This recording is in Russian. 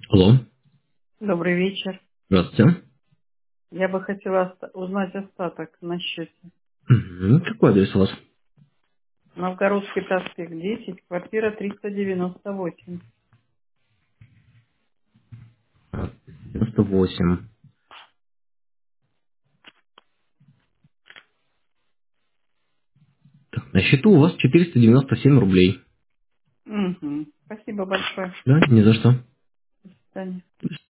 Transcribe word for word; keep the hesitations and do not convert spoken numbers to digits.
Алло, Добрый вечер. здравствуйте. Я бы хотела оста- узнать остаток на счете. Мгм. Какой адрес у вас? Новгородский проспект десять, квартира триста девяносто восемь. девяносто восемь. Так, на счету у вас четыреста девяносто семь рублей. Угу. Спасибо большое. Да, ни за что. До свидания.